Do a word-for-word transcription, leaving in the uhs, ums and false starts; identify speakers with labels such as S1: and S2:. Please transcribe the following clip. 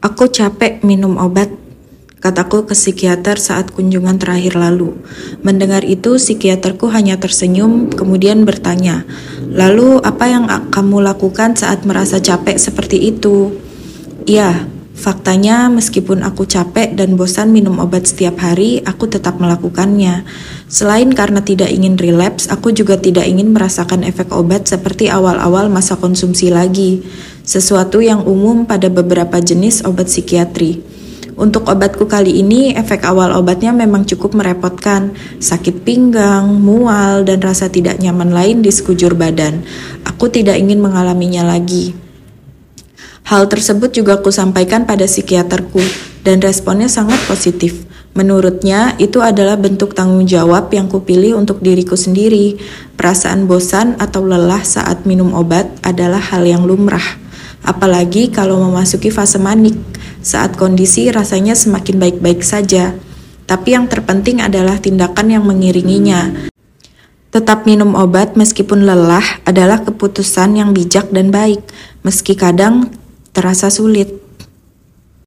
S1: Aku capek minum obat, kataku ke psikiater saat kunjungan terakhir lalu. Mendengar itu, psikiaterku hanya tersenyum, kemudian bertanya, "Lalu apa yang kamu lakukan saat merasa capek seperti itu?" Ya, faktanya meskipun aku capek dan bosan minum obat setiap hari, aku tetap melakukannya. Selain karena tidak ingin relapse, aku juga tidak ingin merasakan efek obat seperti awal-awal masa konsumsi lagi. Sesuatu yang umum pada beberapa jenis obat psikiatri. Untuk obatku kali ini, efek awal obatnya memang cukup merepotkan. Sakit pinggang, mual, dan rasa tidak nyaman lain di sekujur badan. Aku tidak ingin mengalaminya lagi. Hal tersebut juga aku sampaikan pada psikiaterku, dan responnya sangat positif. Menurutnya, itu adalah bentuk tanggung jawab yang kupilih untuk diriku sendiri. Perasaan bosan atau lelah saat minum obat adalah hal yang lumrah. Apalagi kalau memasuki fase manik, saat kondisi rasanya semakin baik-baik saja. Tapi yang terpenting adalah tindakan yang mengiringinya. Tetap minum obat meskipun lelah adalah keputusan yang bijak dan baik, meski kadang terasa sulit.